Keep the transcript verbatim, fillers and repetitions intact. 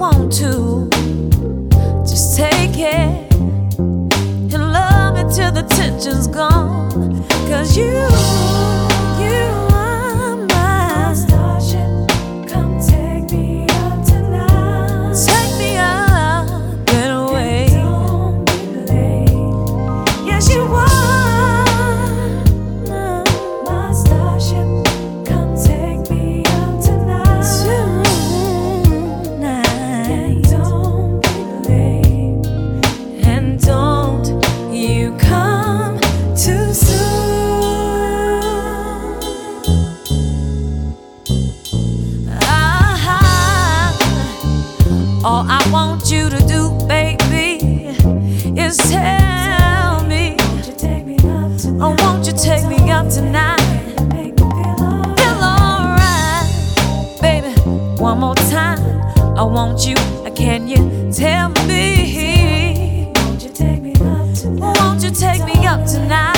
want to. Just take it and love me till the tension's gone. Cause you, you are my starship. Come take me up tonight. Take me up and away. Don't be late. Yes, you are. All I want you to do, baby, is tell me, oh, won't you take me up tonight? Feel alright, baby, one more time. I want you, can you tell me? Won't you take me up tonight?